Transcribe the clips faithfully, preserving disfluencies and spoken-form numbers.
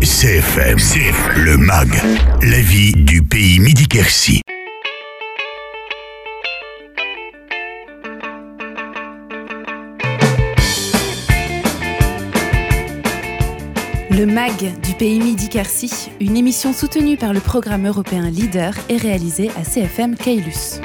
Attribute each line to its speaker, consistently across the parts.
Speaker 1: C F M, C F M, le M A G, la vie du pays Midi-Quercy.
Speaker 2: Le M A G du pays Midi-Quercy, une émission soutenue par le programme européen Leader et réalisée à C F M Caylus.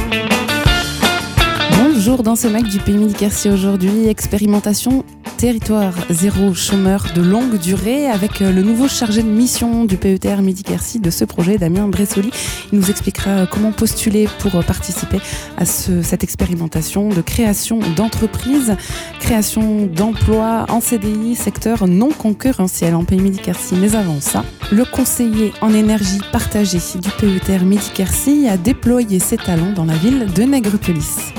Speaker 2: Bonjour dans ce M A G du pays Midi-Quercy aujourd'hui, expérimentation territoire zéro chômeur de longue durée avec le nouveau chargé de mission du P E T R Midi-Quercy de ce projet, Damien Bressoli. Il nous expliquera comment postuler pour participer à ce, cette expérimentation de création d'entreprises, création d'emplois en C D I, secteur non concurrentiel en pays Midi-Quercy. Mais avant ça, le conseiller en énergie partagée du P E T R Midi-Quercy a déployé ses talents dans la ville de Nègrepelisse.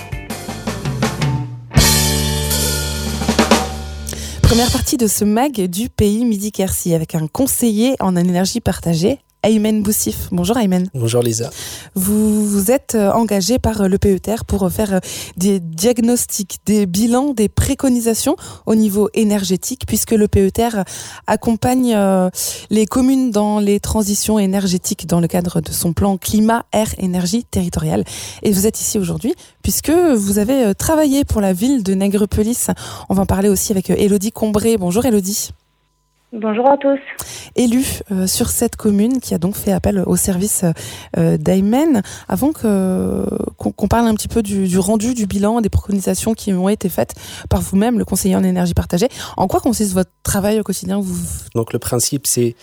Speaker 2: Première partie de ce M A G du pays Midi-Quercy avec un conseiller en énergie partagée, Aymen Boussif. Bonjour Aymen.
Speaker 3: Bonjour Lisa.
Speaker 2: Vous, vous êtes engagé par le P E T R pour faire des diagnostics, des bilans, des préconisations au niveau énergétique, puisque le P E T R accompagne les communes dans les transitions énergétiques dans le cadre de son plan climat, air, énergie territoriale. Et vous êtes ici aujourd'hui puisque vous avez travaillé pour la ville de Nègrepelisse. On va en parler aussi avec Élodie Combré. Bonjour Élodie.
Speaker 4: Bonjour à tous.
Speaker 2: Élu euh, sur cette commune qui a donc fait appel au service euh, d'Aymen. Avant que, qu'on, qu'on parle un petit peu du, du rendu, du bilan, des préconisations qui ont été faites par vous-même, le conseiller en énergie partagée, en quoi consiste votre travail au quotidien vous...
Speaker 3: Donc le principe, c'est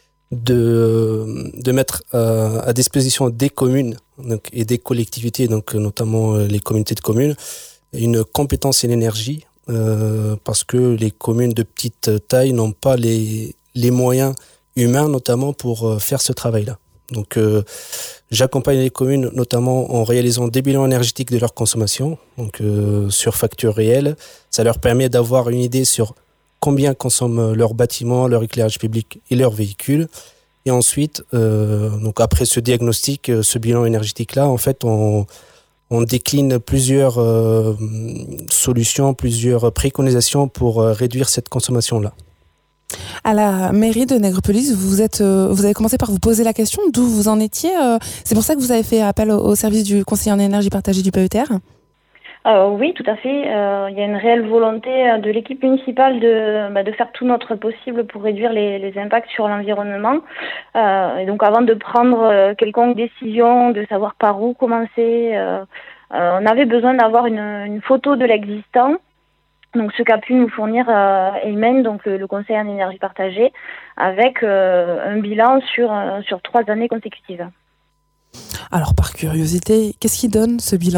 Speaker 3: de, de mettre euh, à disposition des communes donc, et des collectivités, donc notamment les communautés de communes, une compétence en énergie. Euh, parce que les communes de petite taille n'ont pas les, les moyens humains notamment pour euh, faire ce travail-là. Donc euh, j'accompagne les communes notamment en réalisant des bilans énergétiques de leur consommation, donc euh, sur facture réelle. Ça leur permet d'avoir une idée sur combien consomment leurs bâtiments, leur éclairage public et leurs véhicules. Et ensuite, euh, donc après ce diagnostic, ce bilan énergétique-là, en fait, on On décline plusieurs euh, solutions, plusieurs préconisations pour euh, réduire cette consommation-là.
Speaker 2: À la mairie de Nègrepelisse, vous êtes, euh, vous avez commencé par vous poser la question d'où vous en étiez. Euh, c'est pour ça que vous avez fait appel au, au service du conseiller en énergie partagée du P E T R ?
Speaker 4: Euh, oui, tout à fait. Euh, il y a une réelle volonté de l'équipe municipale de, bah, de faire tout notre possible pour réduire les, les impacts sur l'environnement. Euh, et donc, avant de prendre euh, quelconque décision, de savoir par où commencer, euh, euh, on avait besoin d'avoir une, une photo de l'existant. Donc, ce qu'a pu nous fournir euh, Aymen, donc le, le conseiller en énergie partagée, avec euh, un bilan sur euh, sur trois années consécutives.
Speaker 2: Alors, par curiosité, qu'est-ce qui donne ce bilan ?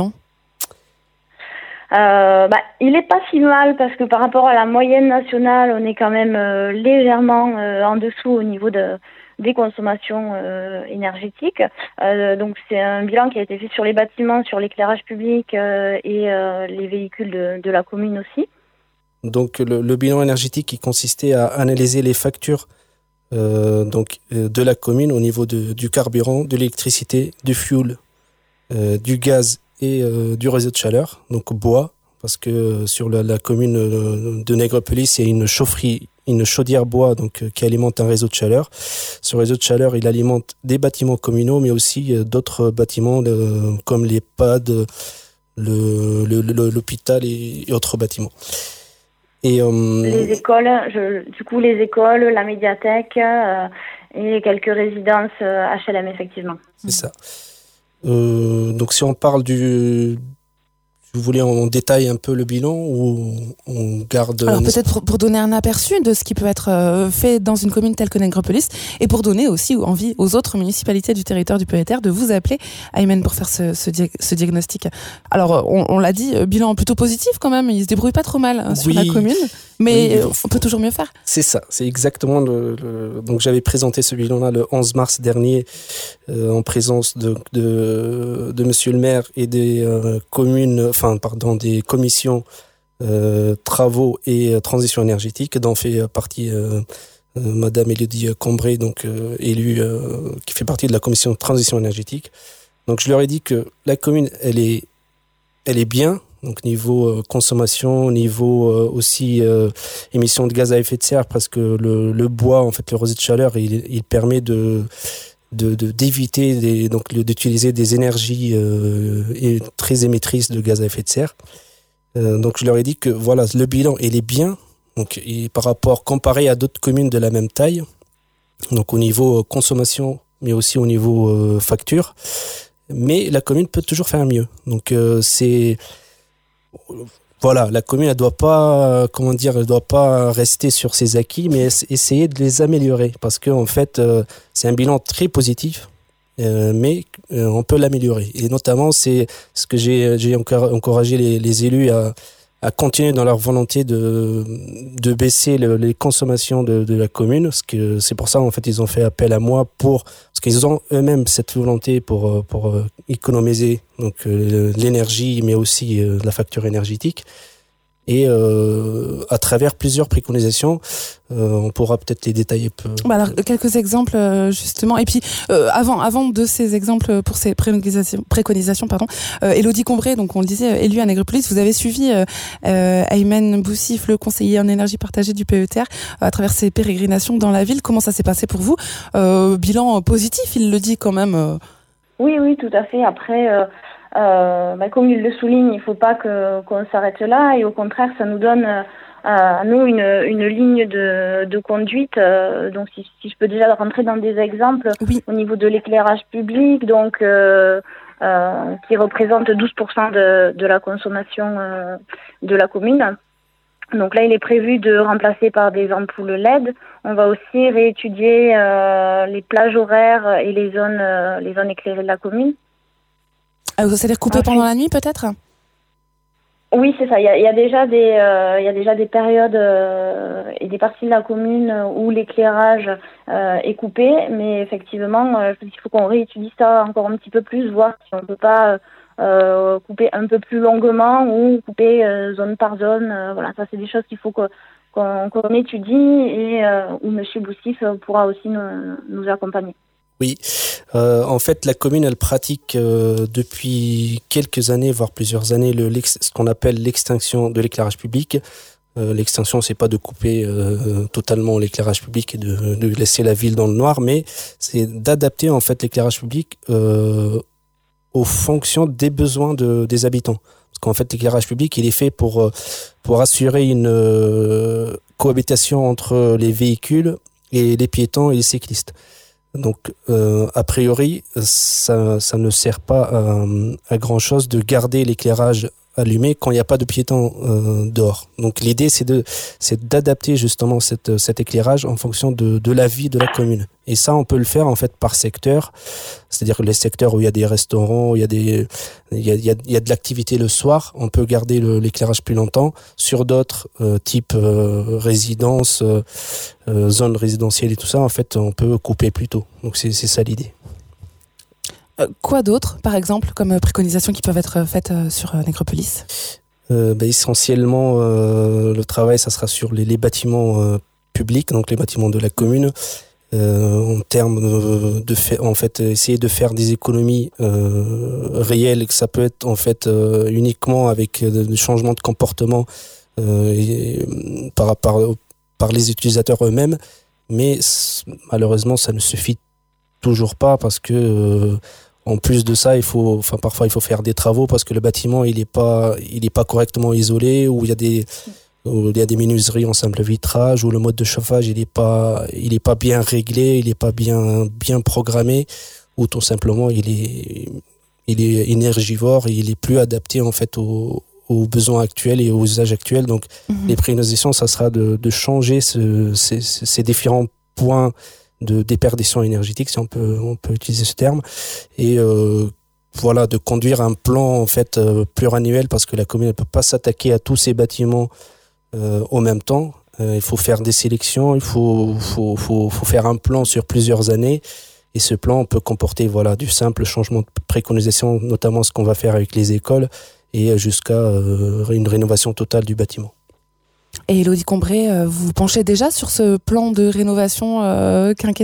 Speaker 4: Euh, bah, il est pas si mal parce que par rapport à la moyenne nationale, on est quand même euh, légèrement euh, en dessous au niveau de, des consommations euh, énergétiques. Euh, donc c'est un bilan qui a été fait sur les bâtiments, sur l'éclairage public euh, et euh, les véhicules de, de la commune aussi.
Speaker 3: Donc le, le bilan énergétique qui consistait à analyser les factures euh, donc, euh, de la commune au niveau de, du carburant, de l'électricité, du fuel, euh, du gaz et euh, du réseau de chaleur, donc bois, parce que euh, sur la, la commune euh, de Nègrepelisse, il y a une chaufferie, une chaudière bois donc, euh, qui alimente un réseau de chaleur. Ce réseau de chaleur, il alimente des bâtiments communaux, mais aussi euh, d'autres bâtiments euh, comme les P A D, le, le, le, l'hôpital et, et autres bâtiments. Et, euh,
Speaker 4: les écoles, je, du coup les écoles, la médiathèque euh, et quelques résidences euh, H L M effectivement.
Speaker 3: C'est ça. Euh, donc si on parle du, si vous voulez on détaille un peu le bilan ou on garde...
Speaker 2: Alors peut-être pour, pour donner un aperçu de ce qui peut être euh, fait dans une commune telle que Nègrepelisse et pour donner aussi envie aux autres municipalités du territoire du P E T R de vous appeler Aymen pour faire ce, ce, dia- ce diagnostic. Alors on, on l'a dit, bilan plutôt positif quand même, il se débrouille pas trop mal hein, sur
Speaker 3: oui.
Speaker 2: la commune, mais
Speaker 3: oui,
Speaker 2: on peut toujours mieux faire.
Speaker 3: C'est ça, c'est exactement le, le... Donc j'avais présenté ce bilan-là le onze mars dernier euh, en présence de, de, de monsieur le maire et des euh, communes, enfin pardon, des commissions euh, travaux et euh, transition énergétique dont fait partie euh, euh, madame Élodie Combré, donc euh, élue euh, qui fait partie de la commission de transition énergétique. Donc je leur ai dit que la commune elle est elle est bien, Donc niveau euh, consommation, niveau euh, aussi euh, émissions de gaz à effet de serre, parce que le, le bois, en fait, le rejet de chaleur, il, il permet de, de, de d'éviter des, donc d'utiliser des énergies euh, et très émettrices de gaz à effet de serre. Euh, donc je leur ai dit que voilà, le bilan il est bien, donc et par rapport comparé à d'autres communes de la même taille, donc au niveau consommation, mais aussi au niveau euh, facture. Mais la commune peut toujours faire mieux. Donc euh, c'est voilà, la commune elle doit pas comment dire, elle doit pas rester sur ses acquis, mais essayer de les améliorer parce que en fait euh, c'est un bilan très positif. Euh, mais euh, on peut l'améliorer et notamment c'est ce que j'ai j'ai encore encouragé les, les élus à à continuer dans leur volonté de de baisser le, les consommations de, de la commune, parce que c'est pour ça en fait ils ont fait appel à moi pour parce qu'ils ont eux-mêmes cette volonté pour pour économiser donc euh, l'énergie mais aussi euh, la facture énergétique. Et euh, à travers plusieurs préconisations, euh, on pourra peut-être les détailler. Peu.
Speaker 2: Bah alors, quelques exemples euh, justement. Et puis euh, avant, avant de ces exemples pour ces préconisations, préconisations pardon, euh, Élodie Combré, donc on le disait, élue à Nègrepelisse, vous avez suivi euh, euh, Aymen Boussif, le conseiller en énergie partagée du P E T R, euh, à travers ses pérégrinations dans la ville. Comment ça s'est passé pour vous? euh, Bilan positif, il le dit quand même. Euh...
Speaker 4: Oui, oui, tout à fait. Après. Euh... Euh, bah, comme il le souligne, il ne faut pas que, qu'on s'arrête là et au contraire, ça nous donne euh, à nous une, une ligne de, de conduite. Euh, donc, si, si je peux déjà rentrer dans des exemples
Speaker 2: oui.
Speaker 4: Au niveau de l'éclairage public, donc euh, euh, qui représente douze pour cent de, de la consommation euh, de la commune. Donc là, il est prévu de remplacer par des ampoules L E D. On va aussi réétudier euh, les plages horaires et les zones, euh, les zones éclairées de la commune.
Speaker 2: Ah, c'est-à-dire couper pendant la nuit peut-être?
Speaker 4: Oui, c'est ça. Il y a, il y a déjà des, euh, il y a déjà des périodes euh, et des parties de la commune où l'éclairage euh, est coupé, mais effectivement, euh, il faut qu'on réétudie ça encore un petit peu plus, voir si on ne peut pas euh, couper un peu plus longuement ou couper euh, zone par zone. Euh, voilà, ça c'est des choses qu'il faut que, qu'on, qu'on étudie et euh, où Monsieur Boussif pourra aussi nous, nous accompagner.
Speaker 3: Oui, euh, en fait, la commune, elle pratique euh, depuis quelques années, voire plusieurs années, le, ce qu'on appelle l'extinction de l'éclairage public. Euh, l'extinction, c'est pas de couper euh, totalement l'éclairage public et de, de laisser la ville dans le noir, mais c'est d'adapter en fait l'éclairage public euh, aux fonctions des besoins de, des habitants. Parce qu'en fait, l'éclairage public, il est fait pour pour assurer une euh, cohabitation entre les véhicules et les piétons et les cyclistes. Donc, euh, a priori, ça, ça ne sert pas à, à grand chose de garder l'éclairage allumé quand il n'y a pas de piétons euh, dehors. Donc, l'idée, c'est de, c'est d'adapter justement cette, cet éclairage en fonction de, de la vie de la commune. Et ça, on peut le faire en fait par secteur. C'est-à-dire que les secteurs où il y a des restaurants, où il y a des, il y a, il y a, il y a de l'activité le soir, on peut garder le, l'éclairage plus longtemps. Sur d'autres euh, types euh, résidences, euh, euh, zones résidentielles et tout ça, en fait, on peut couper plus tôt. Donc c'est, c'est ça l'idée.
Speaker 2: Euh, quoi d'autre, par exemple, comme préconisations qui peuvent être faites euh, sur euh, Nègrepelisse?
Speaker 3: euh, bah, Essentiellement, euh, le travail, ça sera sur les, les bâtiments euh, publics, donc les bâtiments de la commune. Euh, en termes de, de fait, en fait, essayer de faire des économies euh, réelles, que ça peut être en fait euh, uniquement avec des changements de comportement euh, et, par, par, par les utilisateurs eux-mêmes, mais malheureusement, ça ne suffit toujours pas parce que euh, en plus de ça, il faut, enfin parfois il faut faire des travaux parce que le bâtiment il est pas, il est pas correctement isolé, ou il y a des où il y a des menuiseries en simple vitrage, où le mode de chauffage il est pas, il est pas bien réglé, il est pas bien, bien programmé, ou tout simplement il est, il est énergivore et il est plus adapté en fait aux, aux besoins actuels et aux usages actuels. Donc mmh. les préconisations, ça sera de, de changer ce, ces, ces différents points de déperdition énergétique, si on peut, on peut utiliser ce terme, et euh, voilà, de conduire un plan en fait euh, pluriannuel, parce que la commune ne peut pas s'attaquer à tous ces bâtiments Euh, au même temps. Euh, il faut faire des sélections, il faut, faut, faut, faut faire un plan sur plusieurs années, et ce plan peut comporter voilà, du simple changement de préconisation, notamment ce qu'on va faire avec les écoles, et jusqu'à euh, une rénovation totale du bâtiment.
Speaker 2: Et Élodie Combré, euh, vous vous penchez déjà sur ce plan de rénovation euh, quinquennale ?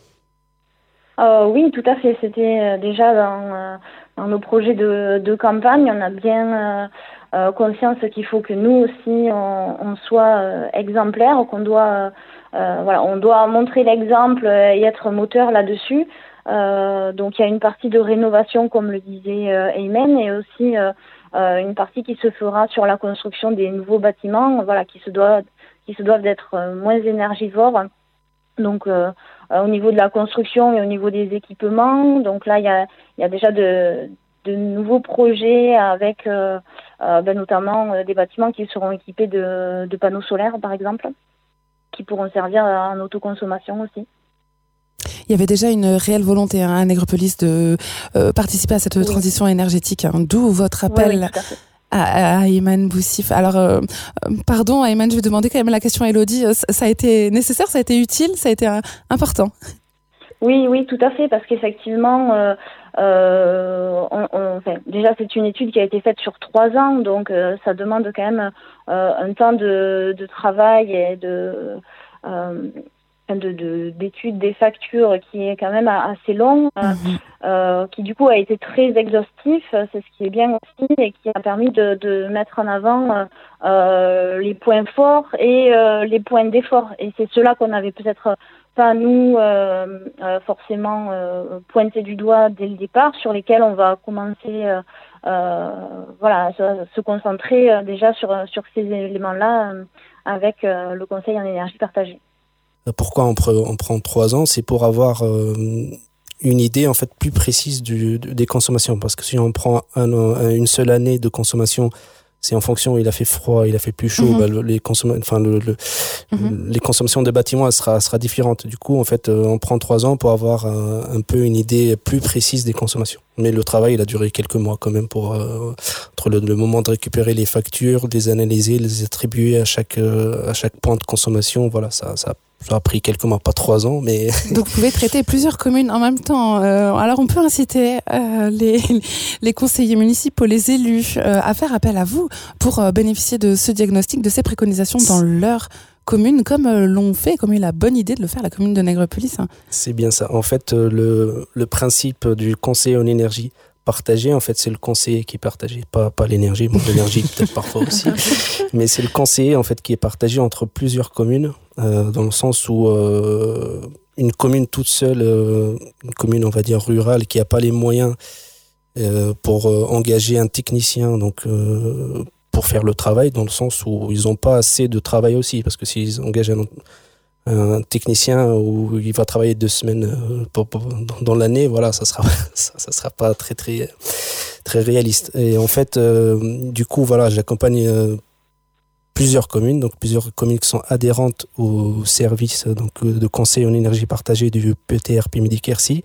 Speaker 4: euh, Oui, tout à fait. C'était déjà dans, euh, dans nos projets de, de campagne. On a bien... Euh, euh, conscience qu'il faut que nous aussi on, on soit euh, exemplaires, qu'on doit euh, voilà, on doit montrer l'exemple et être moteur là-dessus. Euh, donc il y a une partie de rénovation, comme le disait euh, Aymen, et aussi euh, euh, une partie qui se fera sur la construction des nouveaux bâtiments, voilà, qui se doivent qui se doivent d'être euh, moins énergivores. Donc euh, euh, au niveau de la construction et au niveau des équipements, donc là il y a il y a déjà de de nouveaux projets avec euh, euh, ben, notamment euh, des bâtiments qui seront équipés de, de panneaux solaires par exemple, qui pourront servir en autoconsommation aussi.
Speaker 2: Il y avait déjà une réelle volonté hein, à Nègrepelisse de euh, participer à cette oui. transition énergétique, hein, d'où votre appel oui, oui, tout à fait. à, à Aymen Boussif. Alors, euh, pardon Aymen, je vais demander quand même la question à Elodie. Ça a été nécessaire, ça a été utile, ça a été euh, important?
Speaker 4: Oui, oui, tout à fait, parce qu'effectivement, euh, euh, on, on, enfin, déjà c'est une étude qui a été faite sur trois ans, donc euh, ça demande quand même euh, un temps de, de travail et de, euh, de, de d'études des factures qui est quand même assez long, euh, mmh. euh, qui du coup a été très exhaustif, c'est ce qui est bien aussi et qui a permis de, de mettre en avant euh, les points forts et euh, les points d'effort, et c'est cela qu'on avait peut-être pas nous euh, euh, forcément euh, pointer du doigt dès le départ, sur lesquels on va commencer euh, euh, voilà, se, se concentrer euh, déjà sur, sur ces éléments-là euh, avec euh, le Conseil en énergie partagée.
Speaker 3: Pourquoi on, pre, on prend trois ans? C'est pour avoir euh, une idée en fait plus précise du, des consommations, parce que si on prend un, un, une seule année de consommation, c'est en fonction, il a fait froid, il a fait plus chaud, mmh. bah, les, consom- enfin, le, le, mmh. les consommations de bâtiments, elle sera, sera différente. Du coup, en fait, euh, on prend trois ans pour avoir un, un peu une idée plus précise des consommations. Mais le travail, il a duré quelques mois quand même pour euh, entre le, le moment de récupérer les factures, les analyser, les attribuer à chaque euh, à chaque point de consommation. Voilà, ça, ça, ça a pris quelques mois, pas trois ans, mais.
Speaker 2: Donc, vous pouvez traiter plusieurs communes en même temps. Euh, alors, on peut inciter euh, les les conseillers municipaux, les élus, euh, à faire appel à vous pour euh, bénéficier de ce diagnostic, de ces préconisations dans leur commune, comme euh, l'ont fait, comme eu la bonne idée de le faire la commune de Nègrepelisse. Hein.
Speaker 3: C'est bien ça. En fait, euh, le le principe du conseil en énergie partagé, en fait, c'est le conseiller qui est partagé, pas pas l'énergie. Bon, l'énergie peut-être parfois aussi, mais c'est le conseiller en fait qui est partagé entre plusieurs communes, euh, dans le sens où euh, une commune toute seule, euh, une commune on va dire rurale, qui a pas les moyens euh, pour euh, engager un technicien, donc euh, pour faire le travail, dans le sens où ils n'ont pas assez de travail aussi, parce que s'ils engagent un, un technicien où il va travailler deux semaines pour, pour, dans, dans l'année, voilà, ça sera ça, ça sera pas très très très réaliste. Et en fait, euh, du coup, voilà, j'accompagne euh, plusieurs communes, donc plusieurs communes qui sont adhérentes au service donc de conseil en énergie partagée du P E T R P Midi-Quercy.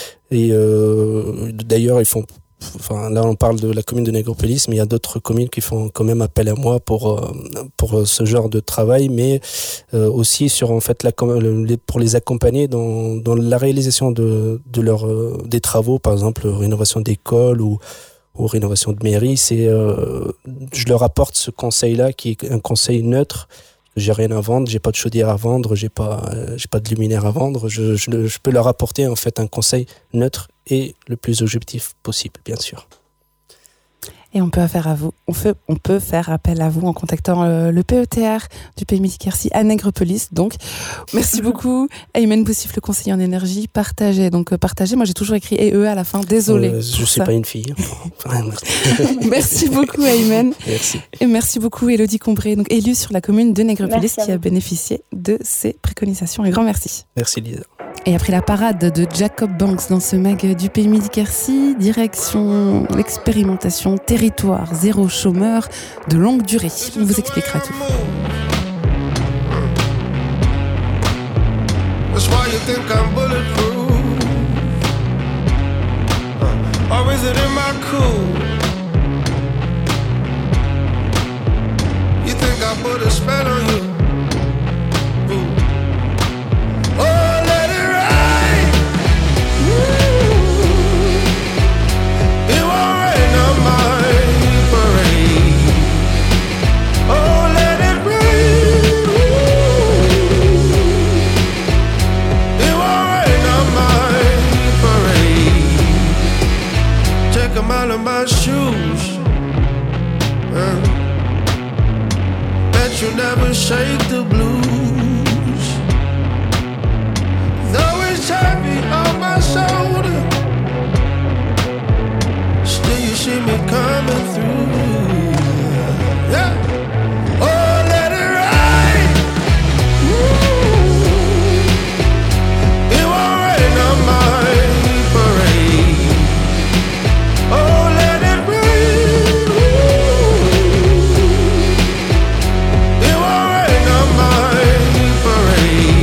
Speaker 3: Et euh, d'ailleurs, ils font Enfin, là, on parle de la commune de Nègrepelisse, mais il y a d'autres communes qui font quand même appel à moi pour euh, pour ce genre de travail, mais euh, aussi sur en fait la pour les accompagner dans dans la réalisation de de leurs euh, des travaux, par exemple rénovation d'école ou ou rénovation de mairie. C'est euh, je leur apporte ce conseil-là qui est un conseil neutre. J'ai rien à vendre, j'ai pas de chaudière à vendre, j'ai pas, euh, j'ai pas de luminaire à vendre. Je, je, je peux leur apporter en fait un conseil neutre et le plus objectif possible, bien sûr.
Speaker 2: Et on peut faire à vous, on fait, on peut faire appel à vous en contactant euh, le P E T R du P Midi-Quercy à Nègrepelisse. Donc, merci beaucoup, Aymen Boussif, le conseiller en énergie partagée. Donc, euh, partagé, moi j'ai toujours écrit E E à la fin. Désolée.
Speaker 3: Euh, je suis
Speaker 2: ça.
Speaker 3: pas une fille.
Speaker 2: Merci beaucoup, Aymen.
Speaker 3: Merci.
Speaker 2: Et merci beaucoup, Elodie Combré, donc élue sur la commune de Nègrepelisse, qui a bénéficié de ces préconisations. Un grand merci.
Speaker 3: Merci, Lisa.
Speaker 2: Et après la parade de Jacob Banks dans ce mag du P Midi-Quercy, direction l'expérimentation territoire zéro chômeur de longue durée. On vous expliquera tout.
Speaker 5: All of my shoes, uh. shake the blues. Though it's heavy on my shoulder, still you see me coming through. Yeah. Oh, let it rain. Ooh. It won't rain on my parade. Oh, let it rain. Ooh. It won't rain on my parade.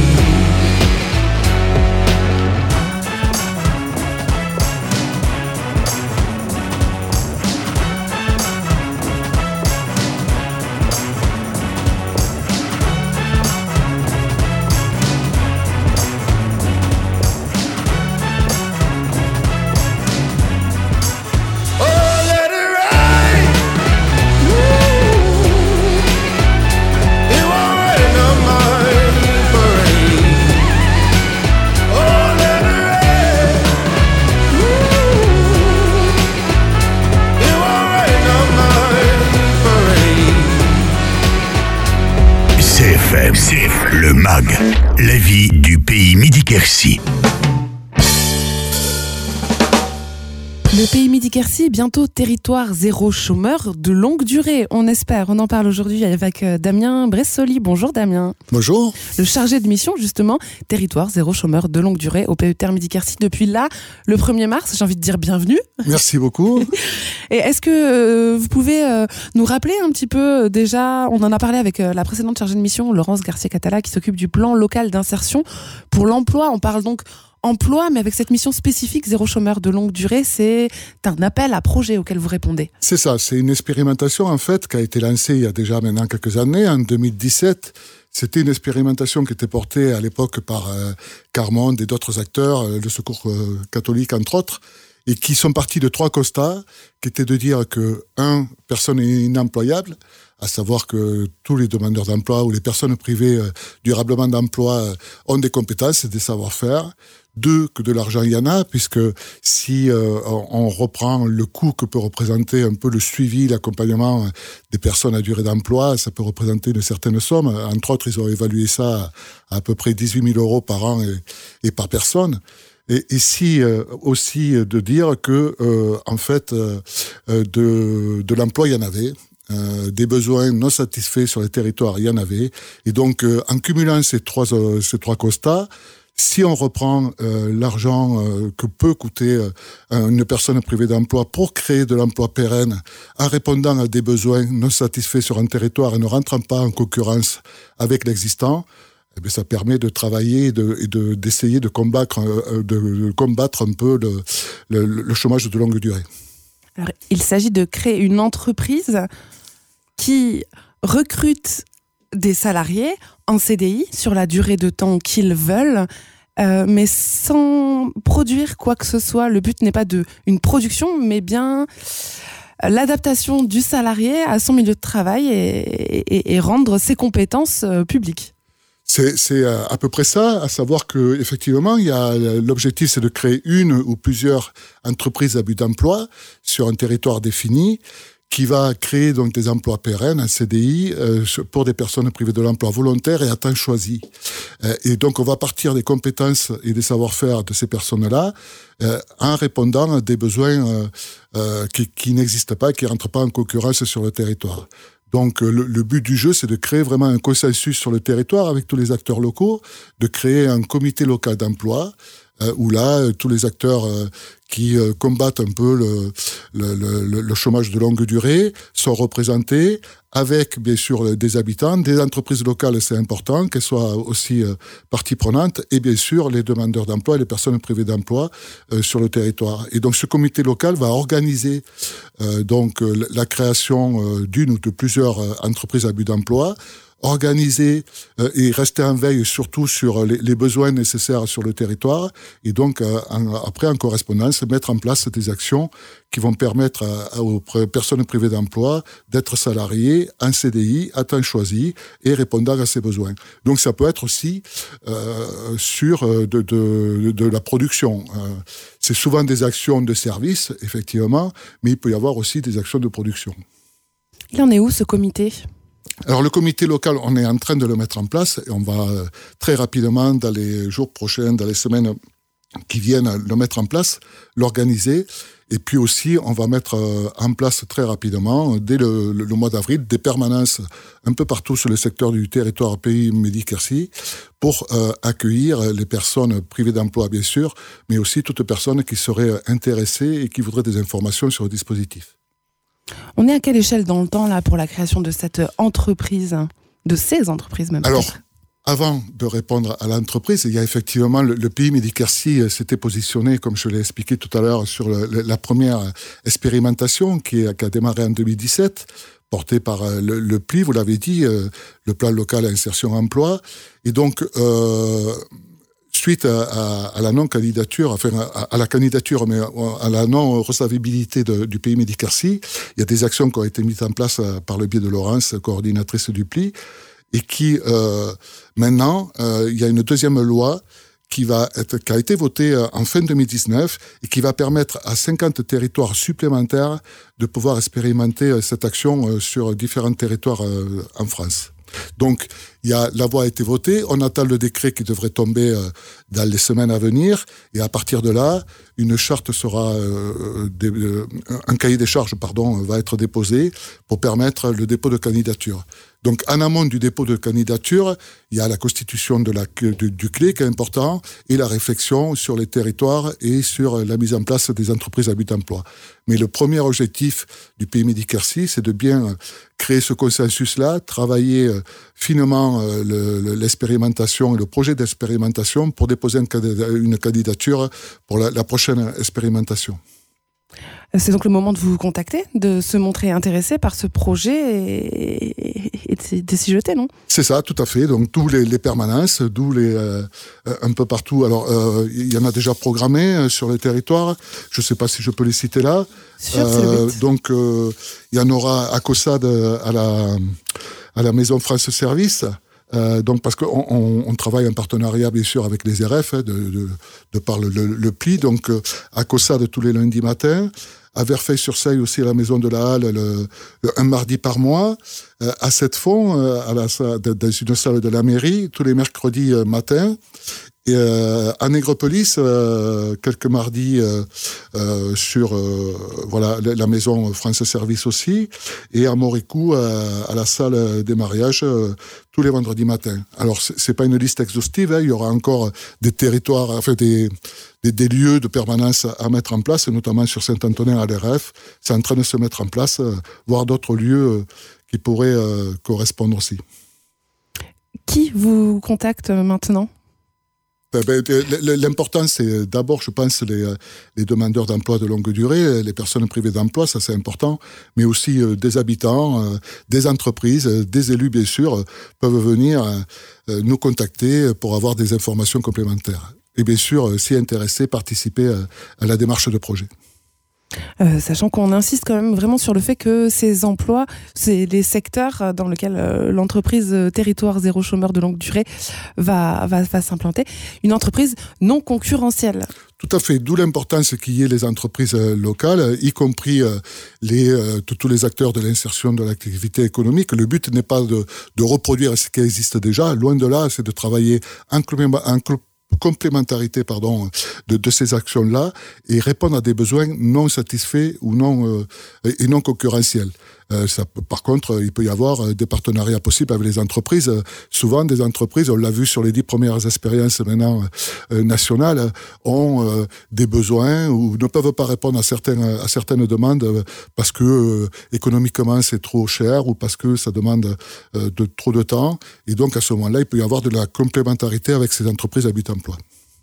Speaker 5: Oh, let it rain. Ooh. It won't rain on my parade. Oh, let it rain. Ooh. It won't rain on my parade.
Speaker 1: C F M, C F M, le M A G, la vie du pays Midi-Quercy.
Speaker 2: Le pays Midi-Quercy, bientôt territoire zéro chômeur de longue durée, on espère. On en parle aujourd'hui avec Damien Bressoli. Bonjour Damien.
Speaker 6: Bonjour.
Speaker 2: Le chargé de mission, justement, territoire zéro chômeur de longue durée au P E T E R Midi-Quercy depuis là, le premier mars. J'ai envie de dire bienvenue.
Speaker 6: Merci beaucoup.
Speaker 2: Et est-ce que euh, vous pouvez euh, nous rappeler un petit peu, euh, déjà, on en a parlé avec euh, la précédente chargée de mission, Laurence Garcia-Catala, qui s'occupe du plan local d'insertion pour l'emploi. On parle donc emploi, mais avec cette mission spécifique, zéro chômeur de longue durée, c'est un appel à projet auquel vous répondez.
Speaker 6: C'est ça, c'est une expérimentation en fait qui a été lancée il y a déjà maintenant quelques années, en deux mille dix-sept. C'était une expérimentation qui était portée à l'époque par euh, Carmonde et d'autres acteurs, euh, le Secours euh, catholique entre autres, et qui sont partis de trois constats, qui étaient de dire que, un, personne inemployable, à savoir que tous les demandeurs d'emploi ou les personnes privées euh, durablement d'emploi euh, ont des compétences et des savoir-faire. Deux, que de l'argent il y en a, puisque si euh, on reprend le coût que peut représenter un peu le suivi, l'accompagnement des personnes à durée d'emploi, ça peut représenter une certaine somme. Entre autres, ils ont évalué ça à à peu près dix-huit mille euros par an et, et par personne. Et ici euh, aussi de dire que euh, en fait euh, de, de l'emploi il y en avait. Euh, des besoins non satisfaits sur les territoires, il y en avait. Et donc, euh, en cumulant ces trois, euh, ces trois constats, si on reprend euh, l'argent euh, que peut coûter euh, une personne privée d'emploi pour créer de l'emploi pérenne en répondant à des besoins non satisfaits sur un territoire et ne rentrant pas en concurrence avec l'existant, eh bien, ça permet de travailler et, de, et de, d'essayer de combattre, euh, de, de combattre un peu le, le, le chômage de longue durée.
Speaker 2: Alors, il s'agit de créer une entreprise qui recrute des salariés en C D I sur la durée de temps qu'ils veulent, euh, mais sans produire quoi que ce soit. Le but n'est pas de une production, mais bien l'adaptation du salarié à son milieu de travail et, et, et rendre ses compétences euh, publiques.
Speaker 6: C'est, c'est à peu près ça, à savoir que effectivement, il y a l'objectif, c'est de créer une ou plusieurs entreprises à but d'emploi sur un territoire défini, qui va créer donc des emplois pérennes, un C D I, euh, pour des personnes privées de l'emploi volontaire et à temps choisi. Euh, et donc, on va partir des compétences et des savoir-faire de ces personnes-là euh, en répondant à des besoins euh, euh, qui, qui n'existent pas, qui ne rentrent pas en concurrence sur le territoire. Donc, le, le but du jeu, c'est de créer vraiment un consensus sur le territoire avec tous les acteurs locaux, de créer un comité local d'emploi, euh, où là, euh, tous les acteurs euh, qui euh, combattent un peu le, le, le, le chômage de longue durée sont représentés avec, bien sûr, des habitants, des entreprises locales, c'est important, qu'elles soient aussi euh, partie prenante, et bien sûr, les demandeurs d'emploi et les personnes privées d'emploi euh, sur le territoire. Et donc, ce comité local va organiser euh, donc euh, la création euh, d'une ou de plusieurs euh, entreprises à but d'emploi, organiser euh, et rester en veille surtout sur les, les besoins nécessaires sur le territoire et donc euh, en, après en correspondance mettre en place des actions qui vont permettre à, à, aux personnes privées d'emploi d'être salariées en C D I à temps choisi et répondant à ces besoins. Donc ça peut être aussi euh, sur euh, de, de, de la production. Euh, c'est souvent des actions de service, effectivement, mais il peut y avoir aussi des actions de production.
Speaker 2: Il en est où ce comité ?
Speaker 6: Alors le comité local, on est en train de le mettre en place et on va euh, très rapidement, dans les jours prochains, dans les semaines qui viennent, le mettre en place, l'organiser. Et puis aussi, on va mettre euh, en place très rapidement, dès le, le, le mois d'avril, des permanences un peu partout sur le secteur du territoire Pays Midi-Quercy pour euh, accueillir les personnes privées d'emploi, bien sûr, mais aussi toutes personnes qui seraient intéressées et qui voudraient des informations sur le dispositif.
Speaker 2: On est à quelle échelle dans le temps là pour la création de cette entreprise, de ces entreprises même?
Speaker 6: Alors,
Speaker 2: peut-être
Speaker 6: avant de répondre à l'entreprise, il y a effectivement le, le Pays Midi-Quercy s'était positionné, comme je l'ai expliqué tout à l'heure, sur le, la première expérimentation qui, est, qui a démarré en deux mille dix-sept, portée par le, le P L I, vous l'avez dit, le plan local insertion emploi. Et donc, euh, suite à, à, à la non-candidature, enfin à, à la candidature, mais à la non-recevabilité de, du Pays Midi-Quercy, il y a des actions qui ont été mises en place par le biais de Laurence, coordinatrice du P L I, et qui, euh, maintenant, euh, il y a une deuxième loi qui, va être, qui a été votée en fin deux mille dix-neuf et qui va permettre à cinquante territoires supplémentaires de pouvoir expérimenter cette action sur différents territoires en France. Donc, il y a, la loi a été votée, on attend le décret qui devrait tomber euh, dans les semaines à venir, et à partir de là, une charte sera, euh, dé, euh, un cahier des charges, pardon, va être déposé pour permettre le dépôt de candidature. Donc, en amont du dépôt de candidature, il y a la constitution de la, du, du C L E qui est important, et la réflexion sur les territoires et sur la mise en place des entreprises à but d'emploi. Mais le premier objectif du Pays Midi-Quercy, c'est de bien créer ce consensus-là, travailler finement le, l'expérimentation et le projet d'expérimentation pour déposer une candidature pour la, la prochaine expérimentation.
Speaker 2: C'est donc le moment de vous contacter, de se montrer intéressé par ce projet et, et de, de s'y jeter, non? C'est
Speaker 6: ça, tout à fait. Donc tous les, les permanences, d'où les euh, un peu partout. Alors euh, il y en a déjà programmés sur le territoire. Je ne sais pas si je peux les citer là.
Speaker 2: Sûr, c'est le but.
Speaker 6: Donc euh, il y en aura à Caussade à la à la Maison France Service. Euh, donc parce qu'on on, on travaille en partenariat bien sûr avec les R F hein, de, de, de par le, le, le P L I, donc euh, à Caussade tous les lundis matins, à Verfeil-sur-Seille aussi à la Maison de la Halle le, le, un mardi par mois, euh, à Sept-Fonds euh, à la, dans une salle de la mairie tous les mercredis euh, matins. Et euh, à Nègrepelisse, euh, quelques mardis euh, euh, sur euh, voilà la maison France Service aussi, et à Moricou euh, à la salle des mariages euh, tous les vendredis matins. Alors c'est, c'est pas une liste exhaustive, hein, il y aura encore des territoires, enfin des, des des lieux de permanence à mettre en place, notamment sur Saint-Antonin à l'R F. C'est en train de se mettre en place, euh, voire d'autres lieux euh, qui pourraient euh, correspondre aussi.
Speaker 2: Qui vous contacte maintenant ?
Speaker 6: L'important, c'est d'abord, je pense, les, les demandeurs d'emploi de longue durée, les personnes privées d'emploi, ça c'est important, mais aussi des habitants, des entreprises, des élus, bien sûr, peuvent venir nous contacter pour avoir des informations complémentaires. Et bien sûr, s'y intéresser, participer à la démarche de projet.
Speaker 2: Euh, sachant qu'on insiste quand même vraiment sur le fait que ces emplois, c'est les secteurs dans lesquels euh, l'entreprise euh, Territoire Zéro Chômeur de Longue Durée va, va, va s'implanter, une entreprise non concurrentielle.
Speaker 6: Tout à fait, d'où l'importance qu'il y ait les entreprises euh, locales, y compris euh, les, euh, tous les acteurs de l'insertion de l'activité économique. Le but n'est pas de, de reproduire ce qui existe déjà, loin de là, c'est de travailler en, en complémentarité pardon, de, de ces actions-là et répondre à des besoins non satisfaits ou non, euh, et non concurrentiels. Euh, ça, par contre, il peut y avoir des partenariats possibles avec les entreprises. Souvent, des entreprises, on l'a vu sur les dix premières expériences maintenant euh, nationales, ont euh, des besoins ou ne peuvent pas répondre à certaines, à certaines demandes parce que euh, économiquement c'est trop cher ou parce que ça demande euh, de, trop de temps. Et donc, à ce moment-là, il peut y avoir de la complémentarité avec ces entreprises à but d'emploi.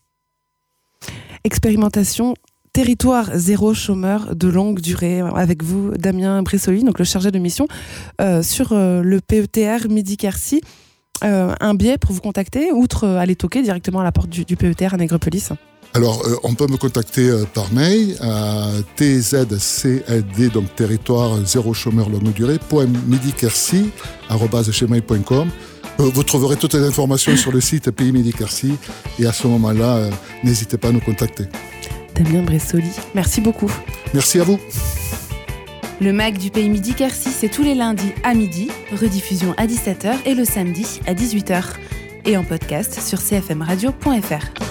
Speaker 2: Expérimentation Territoire Zéro Chômeur de longue durée, avec vous, Damien Bressoli, donc le chargé de mission, euh, sur euh, le P E T R Midi-Quercy. Euh, un biais pour vous contacter, outre euh, aller toquer directement à la porte du, du P E T R à Nègrepelisse.
Speaker 6: Alors, euh, on peut me contacter euh, par mail à T Z C L D, donc Territoire Zéro Chômeur longue durée, point midi-quercy arobase gmail point com. Euh, vous trouverez toutes les informations sur le site Pays Midi-Quercy et à ce moment-là, euh, n'hésitez pas à nous contacter.
Speaker 2: Damien Bressoli, merci beaucoup.
Speaker 6: Merci à vous.
Speaker 2: Le Mag du Pays Midi Quercy, c'est tous les lundis à midi, rediffusion à dix-sept heures et le samedi à dix-huit heures. Et en podcast sur c f m radio point f r.